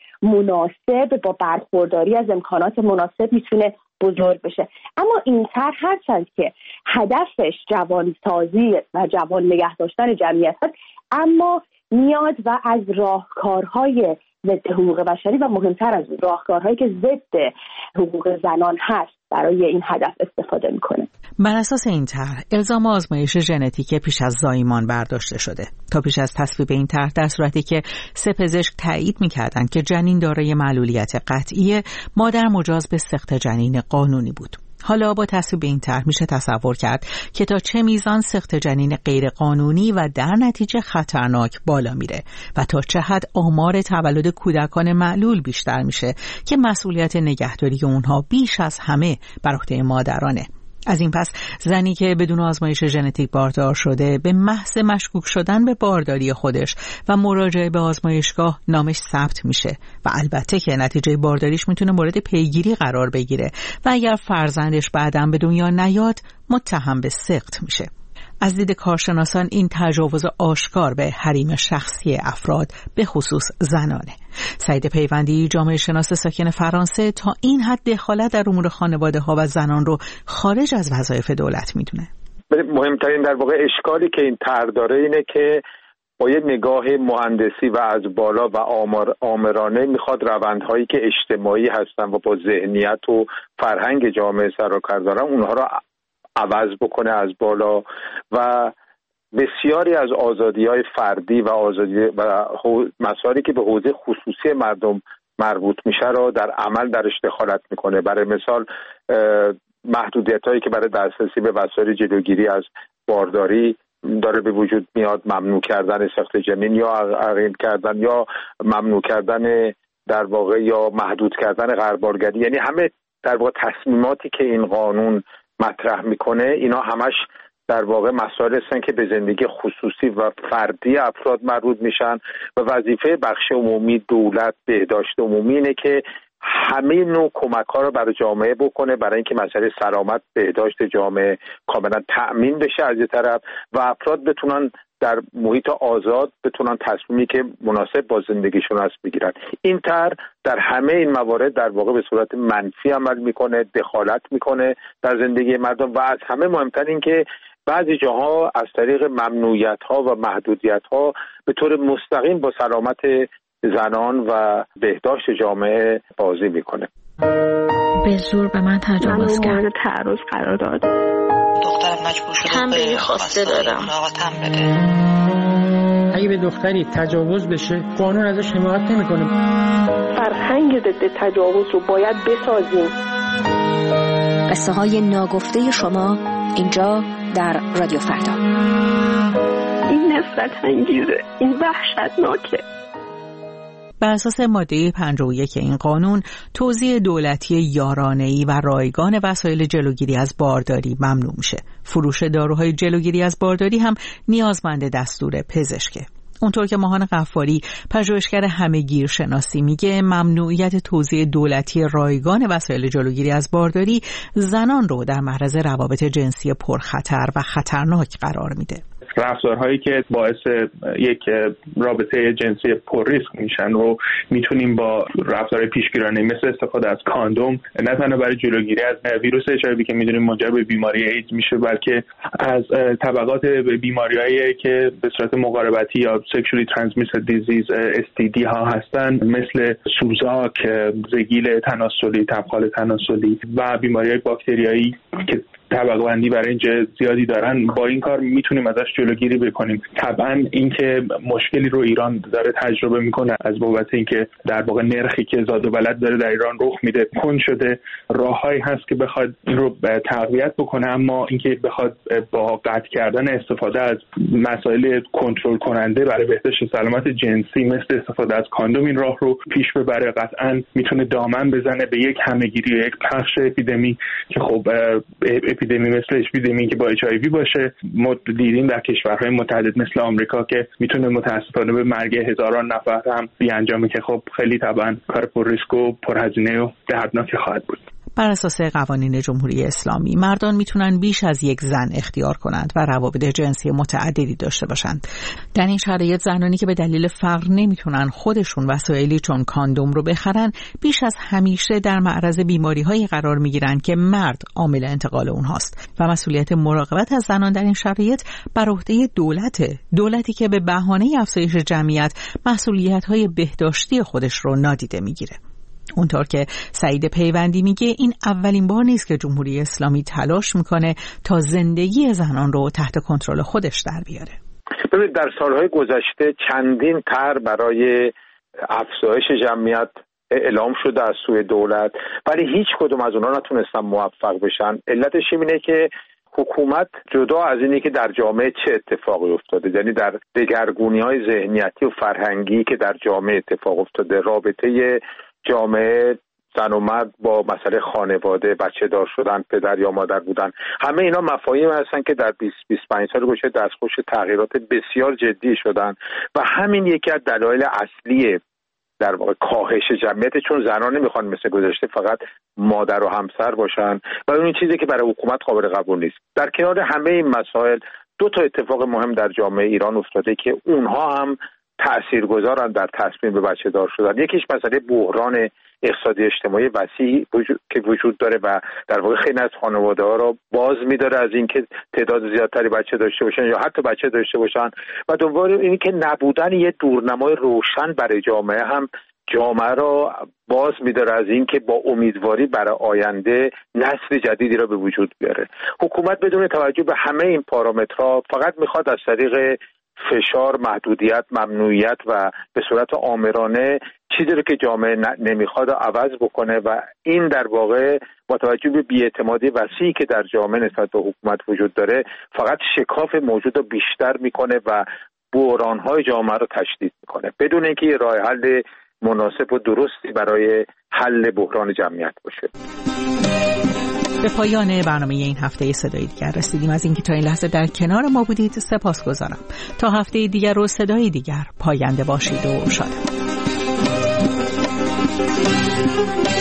مناسب با برخورداری از امکانات مناسب میتونه بزرگ بشه. اما این طرح هرچند که هدفش جوانسازی و جوان نگه داشتن جمعیت هست، اما میاد و از راهکارهای ضد حقوق بشری و مهمتر از راهکارهایی که ضد حقوق زنان هست برای این هدف استفاده میکنه. بر اساس این طرح الزام آزمایش ژنتیک پیش از زایمان برداشته شده. تا پیش از تصویب این طرح در صورتی که سه پزشک تایید میکردند که جنین دارای معلولیت قطعی، مادر مجاز به سقط جنین قانونی بود. حالا با تصویب این طرح میشه تصور کرد که تا چه میزان سقط جنین غیر قانونی و در نتیجه خطرناک بالا میره و تا چه حد آمار تولد کودکان معلول بیشتر میشه که مسئولیت نگهداری اونها بیش از همه بر عهده مادرانه. از این پس زنی که بدون آزمایش ژنتیک باردار شده به محض مشکوک شدن به بارداری خودش و مراجعه به آزمایشگاه نامش ثبت میشه و البته که نتیجه بارداریش میتونه مورد پیگیری قرار بگیره و اگر فرزندش بعداً به دنیا نیاد متهم به سقط میشه. از دید کارشناسان این تجاوز آشکار به حریم شخصی افراد به خصوص زنانه. سعید پیوندی جامعه شناس ساکن فرانسه تا این حد دخالت در امور خانواده ها و زنان رو خارج از وظایف دولت میدونه. مهمترین در واقع اشکالی که این طرح داره اینه که با یه نگاه مهندسی و از بالا و آمار آمرانه میخواد روندهایی که اجتماعی هستن و با ذهنیت و فرهنگ جامعه سر و کار دارن اونها رو عوض بکنه از بالا و بسیاری از آزادی‌های فردی و آزادی و مسائلی که به حوزه خصوصی مردم مربوط میشه رو در عمل درش دخالت میکنه. برای مثال محدودیت‌هایی که برای دسترسی به وسایل جلوگیری از بارداری داره به وجود میاد، ممنوع کردن ساخت جنین یا عقیم کردن یا ممنوع کردن در واقع یا محدود کردن غربالگری، یعنی همه در واقع تصمیماتی که این قانون مطرح میکنه اینا همش در واقع مسائل هستن که به زندگی خصوصی و فردی افراد مربوط میشن و وظیفه بخش عمومی، دولت، بهداشت عمومی اینه که همه نوع کمک ها رو برای جامعه بکنه برای اینکه مسئله سلامت بهداشت جامعه کاملا تأمین بشه از یه طرف و افراد بتونن در محیط آزاد بتونن تصمیمی که مناسب با زندگیشون هست بگیرن. این طرح در همه این موارد در واقع به صورت منفی عمل میکنه، دخالت میکنه در زندگی مردم و از همه مهمتر این که بعضی جاها از طریق ممنوعیت ها و محدودیت ها به طور مستقیم با سلامت زنان و بهداشت جامعه بازی میکنه. به زور به من تجاوز کرد. من تعرض قرار داد. دخترم مجبور شده تنبیه خواسته دارم. بده. اگه به دختری تجاوز بشه قانون ازش حمایت نمیکنه. فرهنگ ضد تجاوز رو باید بسازیم. قصه های ناگفته شما اینجا در رادیو فردا. این نفرت انگیزه، این وحشتناکه. بر اساس ماده پنجاه و یک این قانون توزیع دولتی یارانه‌ای و رایگان وسایل جلوگیری از بارداری ممنوع میشه. فروش داروهای جلوگیری از بارداری هم نیازمند دستور پزشکه. اونطور که ماهان غفاری پژوهشگر همه‌گیر شناسی میگه ممنوعیت توزیع دولتی رایگان وسایل جلوگیری از بارداری زنان رو در معرض روابط جنسی پرخطر و خطرناک قرار میده. رفتارهایی که باعث یک رابطه جنسی پر ریسک میشن رو میتونیم با رفتار پیشگیرانه مثل استفاده از کاندوم نه تنها برای جلوگیری از ویروس اچ آی وی که میدونیم منجر به بیماری ایدز میشه بلکه از طبقات بیماریایی که به صورت مقاربتی یا سکشوالی ترانسمیتد دیزیز اس تی دی ها هستن مثل سوزاک، زگیل تناسلی، تبخال تناسلی و بیماریهای باکتریایی که طبقه بندی برای اینجا زیادی دارن با این کار میتونیم ازش جلوگیری بکنیم. طبعا اینکه مشکلی رو ایران داره تجربه میکنه از بابت اینکه در واقع نرخی که زاد و ولد داره در ایران رخ میده کند شده، راههایی هست که بخواد این رو تقویت بکنه، اما اینکه بخواد با قطع کردن استفاده از مسائل کنترل کننده برای بهداشت سلامت جنسی مثل استفاده از کاندوم این راه رو پیش ببره قطعا میتونه دامن بزنه به یک همه‌گیری و یک پخش اپیدمی که خب اپیدمی مثل اپیدمی که با اچ آی وی باشه ما دیدیم در کشورهای متعدد مثل آمریکا که میتونه متاسفانه به مرگ هزاران نفر هم بیانجامه که خب خیلی طبعا کار پر ریسک و پرهزینه و دردناکی خواهد بود. بر اساس قوانین جمهوری اسلامی مردان میتونن بیش از یک زن اختیار کنند و روابط جنسی متعددی داشته باشند. در این شرایط زنانی که به دلیل فقر نمیتونن خودشون وسایلی چون کاندوم رو بخرن بیش از همیشه در معرض بیماری‌هایی قرار میگیرن که مرد عامل انتقال اونهاست و مسئولیت مراقبت از زنان در این شرایط بر عهده دولته. دولتی که به بهانه افزایش جمعیت مسئولیت‌های بهداشتی خودش رو نادیده میگیره. اونطور که سعید پیوندی میگه این اولین بار نیست که جمهوری اسلامی تلاش میکنه تا زندگی زنان رو تحت کنترل خودش در بیاره. ببینید در سالهای گذشته چندین طرح برای افزایش جمعیت اعلام شده از سوی دولت ولی هیچ کدوم از اونها نتونستن موفق بشن. علتش اینه که حکومت جدا از اینی که در جامعه چه اتفاقی افتاده، یعنی در دگرگونی‌های ذهنیتی و فرهنگی که در جامعه اتفاق افتاده، رابطه جامعه زن و مرد با مسئله خانواده، بچه دار شدن، پدر یا مادر بودن، همه اینا مفاهیم هستن که در بیست بیست و پنج سال گذشته دستخوش تغییرات بسیار جدی شدن و همین یکی از دلایل اصلی در واقع کاهش جمعیت، چون زنان نمیخوان مثل گذشته فقط مادر و همسر باشن و اون چیزی که برای حکومت قابل قبول نیست. در کنار همه این مسائل دو تا اتفاق مهم در جامعه ایران افتاده که اونها هم تاثیرگذارن در تصمیم به بچه دار شدن. یکیش مسئله بحران اقتصادی اجتماعی وسیع وجود که وجود داره و در واقع خیلی از خانواده ها را باز می‌داره از اینکه تعداد زیادتری بچه داشته باشن یا حتی بچه داشته باشن و دوباره اینی که نبودن یه دورنمای روشن برای جامعه هم جامعه را باز می‌داره از اینکه با امیدواری برای آینده نسل جدیدی را به وجود بیاره. حکومت بدون توجه به همه این پارامترها فقط می‌خواد از طریق فشار، محدودیت، ممنوعیت و به صورت آمرانه چیزی رو که جامعه نمیخواد عوض بکنه و این در واقع با توجه به بی‌اعتمادی وسیعی که در جامعه نسبت به حکومت وجود داره فقط شکاف موجود رو بیشتر میکنه و بحران‌های جامعه رو تشدید میکنه بدون اینکه یه راه حل مناسب و درستی برای حل بحران جمعیت باشه. به پایان برنامه این هفته صدای دیگر رسیدیم. از اینکه تا این لحظه در کنار ما بودید سپاسگزارم. تا هفته دیگر و صدای دیگر پاینده باشید و شاد.